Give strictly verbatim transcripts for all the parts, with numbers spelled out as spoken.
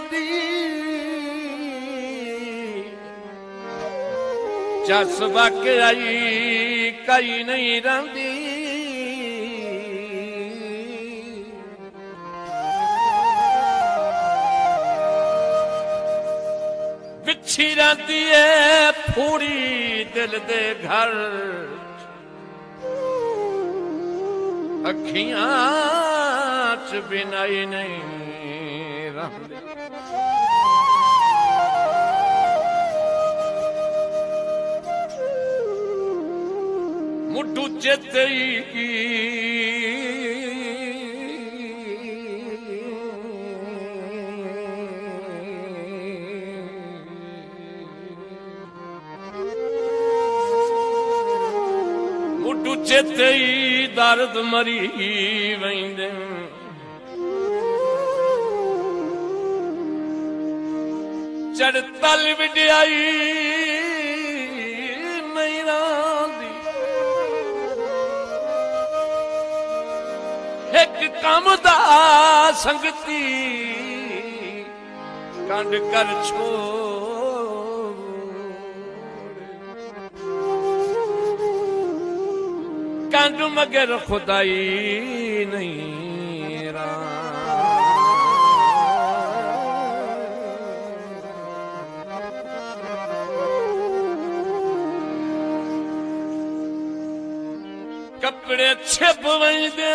दी चस वक आई कई नहीं रंदी बिछी रहती है फूड़ी दिल दे घर अखियां च बिनाई नहीं रंदी मुठू चेते की मुठू चेते दर्द मरी वेंदे चढ़तल विडियाई नहीं रांदी एक काम दा संगती कंड कर छोड़ कंड मगर खुदाई नहीं रां कपड़े छिप वेंदे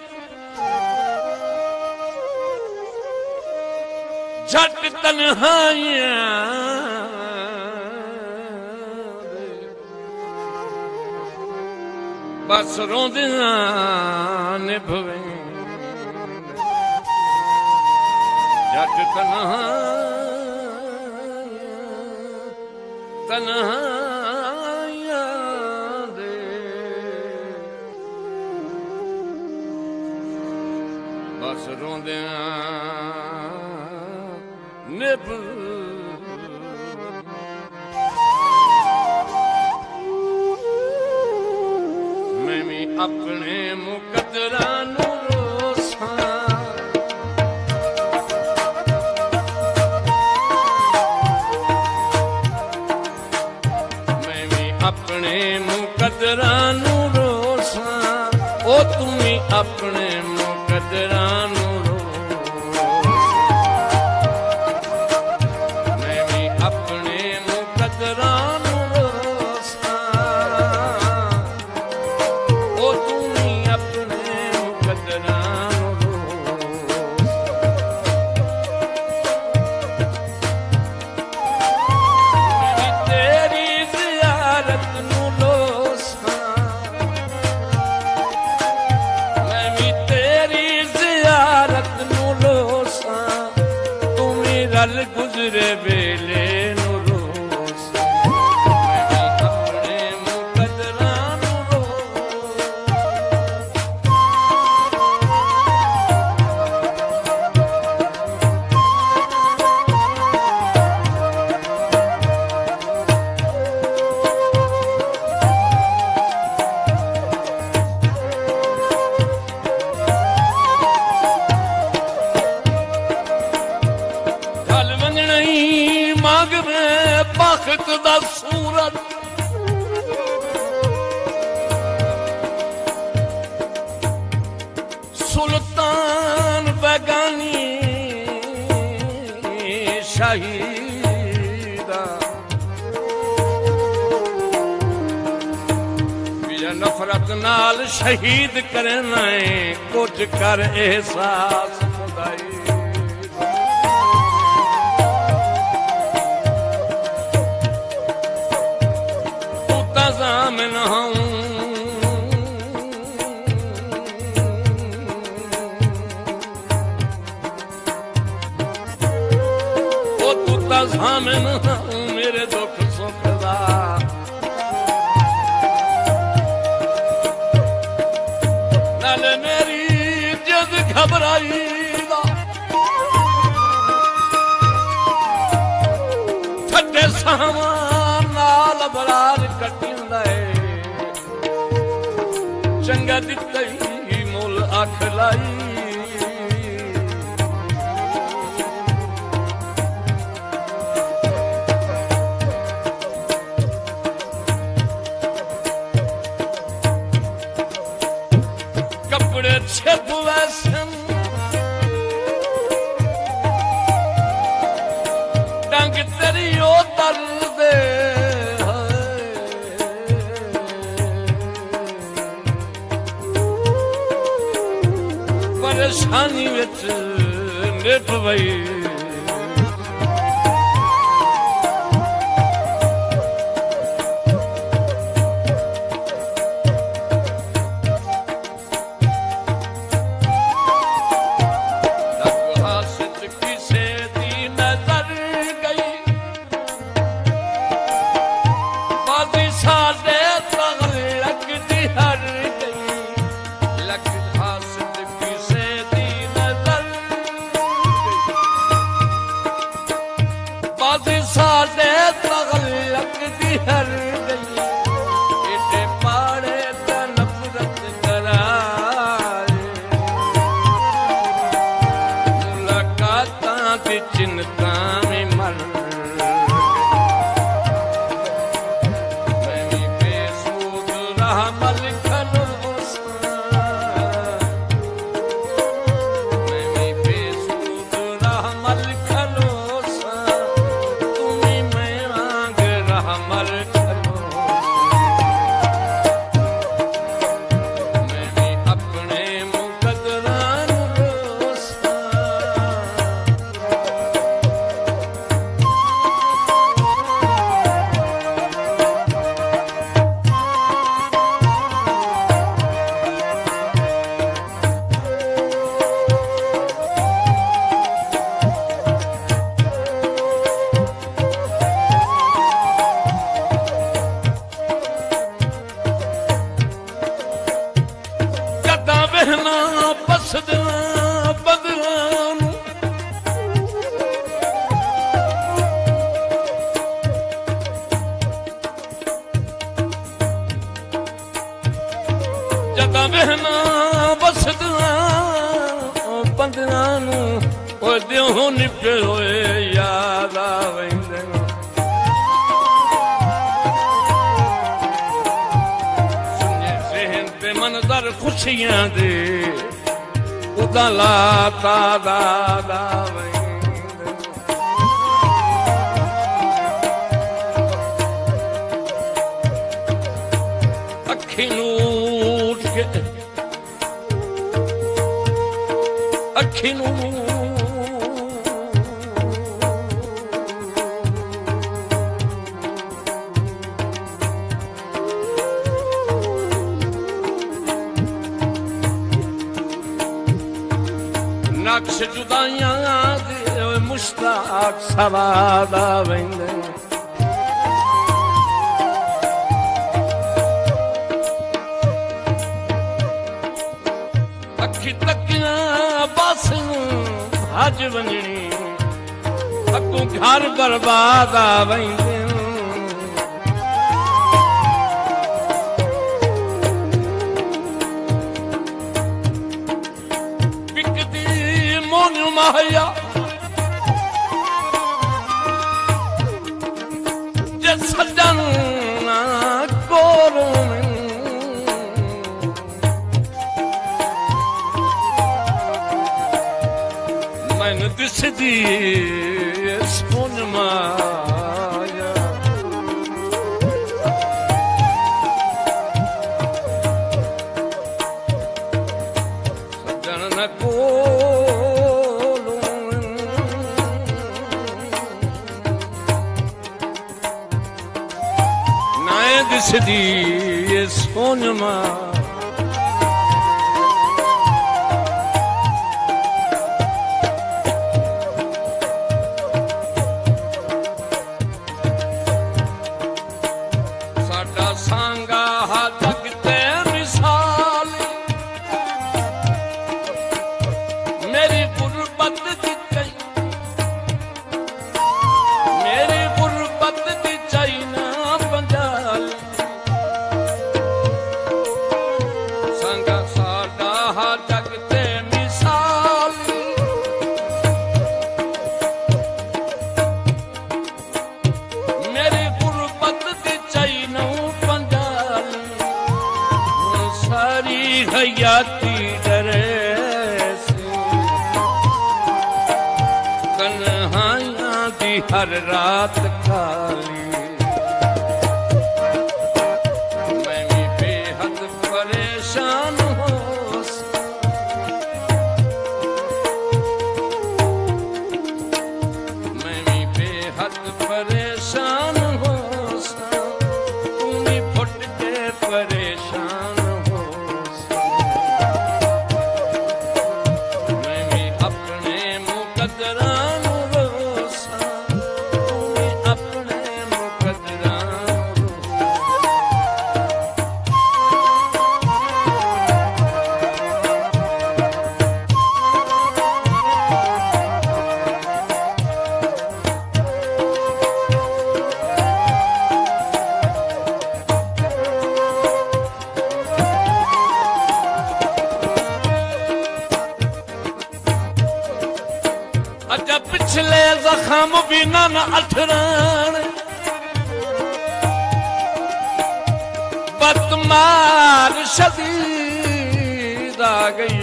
झट तन्हाइयां बस रोंदियां निभवे झट तन्हाइयां तन्हाइयां दे बस रोंदियां निभ मैं भी अपने मुकद्दरा नू रोसां मैं भी अपने मुकद्दरा नू रोसां ओ तुम्ही अपने मुकद्दरा नू गुजरे बेले नू रोसां मैं भी अपने मुकद्दरा नू बख्त दा सूरत सुल्तान बेगानी शहीदा बिया नफरत नाल शहीद करना है कुछ कर एहसास खुदाई जामिन हूं ओ तू ता जामिन हूं मेरे दुख सुख दा नाल मेरी जिद घबराई दा ठड्डे सावा नाल बरार कटी चंगा दिता ही मुल अख लाई खानी विच निभ वई खुशियां दे उदला तादा अखी नूट के अखी नू नक्श जुदाइयां दे मुश्ताक सवादा वेंदे अखी तकियां बस भज वंजनी अगों घर बर्बाद आ वेंदे माया जे सजन कोल मैनू दिसदी सोन माया सजन न को दिसदी सोनमा साडा सांगा जग ते मिसाल मेरी गुरबत दी कई मेरी गुरबत दी चाइना पंजाल हयाती डरे से तन्हाइयां दी हर रात खाली मैं भी बेहद परेशान हो पिछले जख्म भी न अठरान बदमार शदीद आ गई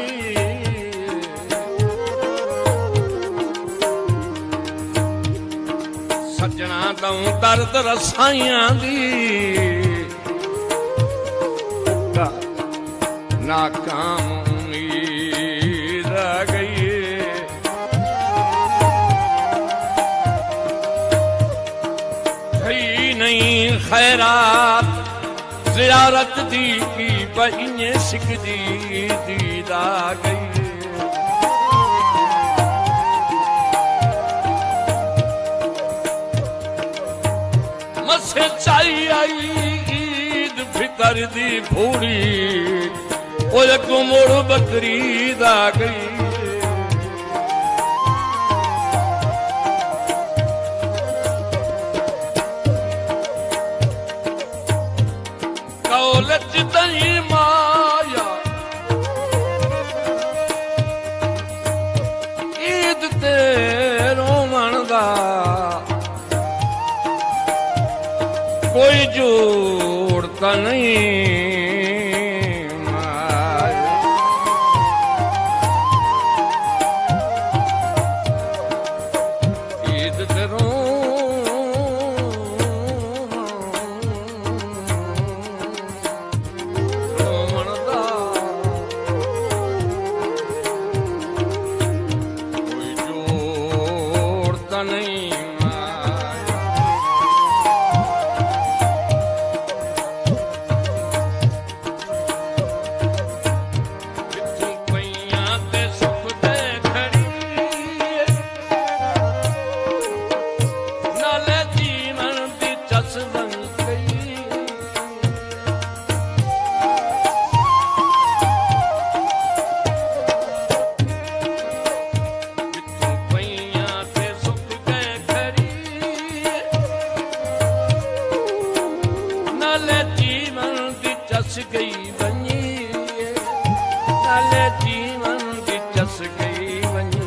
सजना दऊं दर्द रसाइयां दी नाकाम उम्मीद आ गई थई नहीं खैरात ज़ियारत दी की बइने सिकदी दीद आ गई मसे चाई आई ईद फितर दी भूरी ओ अगो मुड़ बकरीद आ गई कौलच दही माया ईद ते रोमन दा कोई जोड़ता नहीं गई बनी नाले जीवन की चस गई बनी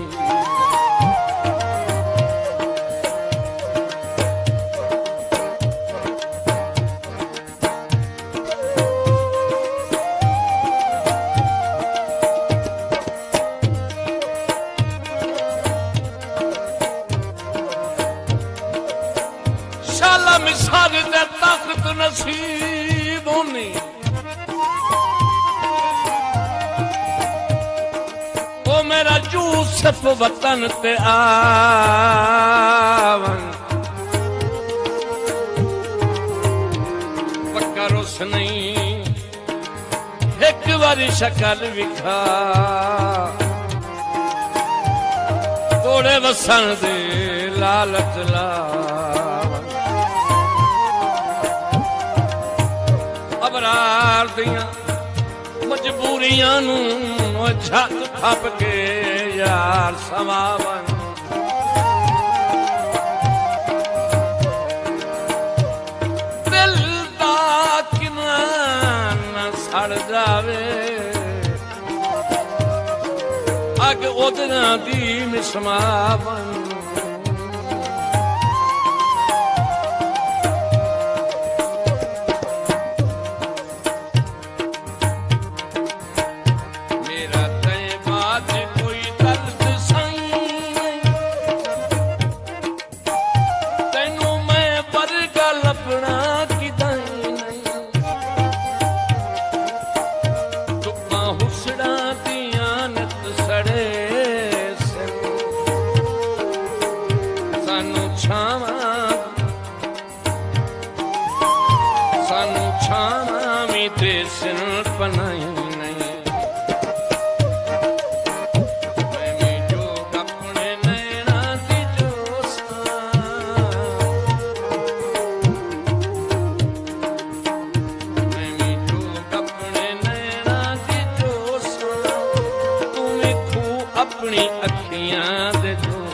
शाला मिसाल दे ताकत नसीब होनी मेरा यूसुफ वतन ते आवन पक्का रुस नहीं एक बारी शक्ल विखा तोड़े वसन दे लालच लावन अबरार दियां मजबूरियां नू छत थप के यार समावन दिल दा किना न सड़ जावे अग उदना दी मिसमावन सानू छाना मी ते सिन पनाई नहीं मैं मी जो अपने नैना दी जोसा मैं मी जो अपने नैना दी जोसा तू भी खू अपनी अखियां दे जो